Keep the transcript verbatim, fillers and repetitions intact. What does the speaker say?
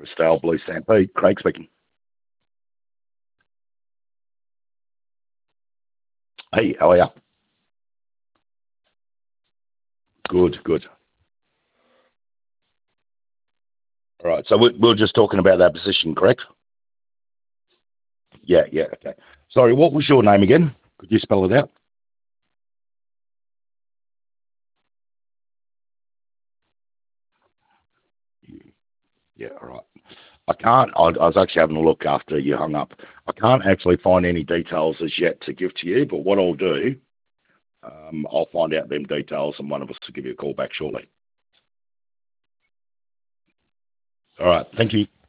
Cristal Blue Stampede. Craig speaking. Hey, how are you? Good, good. All right. So we, we we're just talking about that position, correct? Yeah, yeah. Okay. Sorry, what was your name again? Could you spell it out? Yeah, all right. I can't. I, I was actually having a look after you hung up. I can't actually find any details as yet to give to you, but what I'll do, um, I'll find out them details and one of us will give you a call back shortly. All right. Thank you.